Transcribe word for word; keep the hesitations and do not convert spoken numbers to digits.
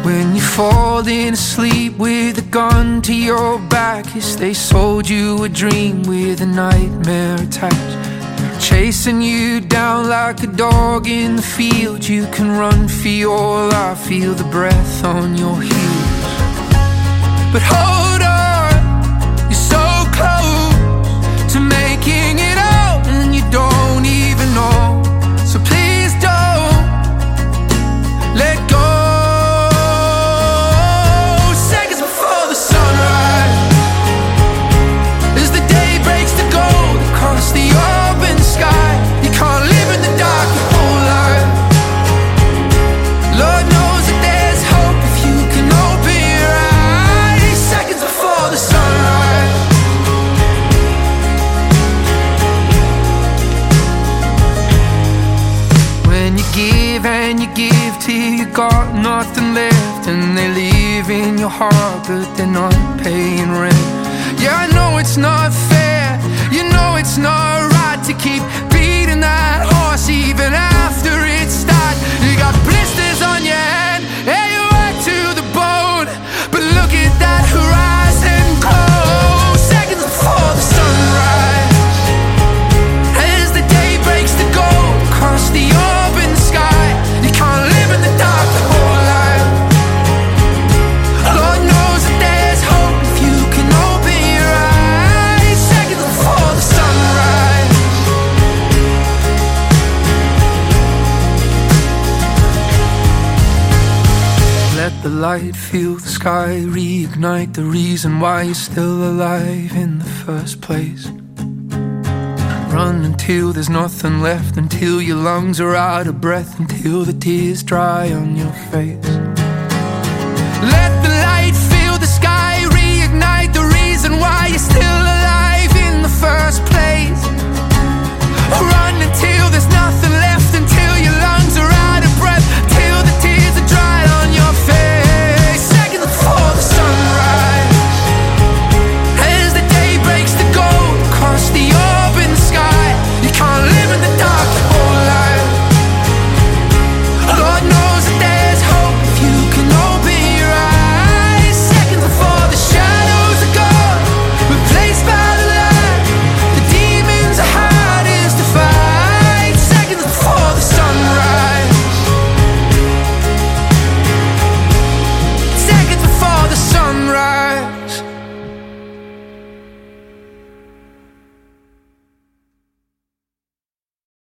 When you're falling asleep with a gun to your back, yes, they sold you a dream with a nightmare attached, chasing you down like a dog in the field. You can run for your life, feel the breath on your heels. But hold on, you're so close to making it out, and you don't even know. So please don't let go. Seconds before the sunrise, as the day breaks to gold across the open sky. You can't live in the dark your whole life. Lord knows that there's hope if you can open your eyes. Seconds before the sunrise. When you give and you give till you got nothing left, and they live in your heart but they're not paying rent. Yeah, I know it's not fair, you know it's not right to keep beating that horse even after it's started. You got blisters on your hand and you work to the bone, but look at that horizon glow. Seconds before the sunrise, as the day breaks to gold across the open sky. You can't live in the dark the whole life. Lord knows that there's hope if you can open your eyes. Seconds before the sunrise. Let the light fill the sky, reignite the reason why you're still alive in the first place. Run until there's nothing left, until your lungs are out of breath, until the tears dry on your face. Let the light fill the sky, reignite the reason why you're still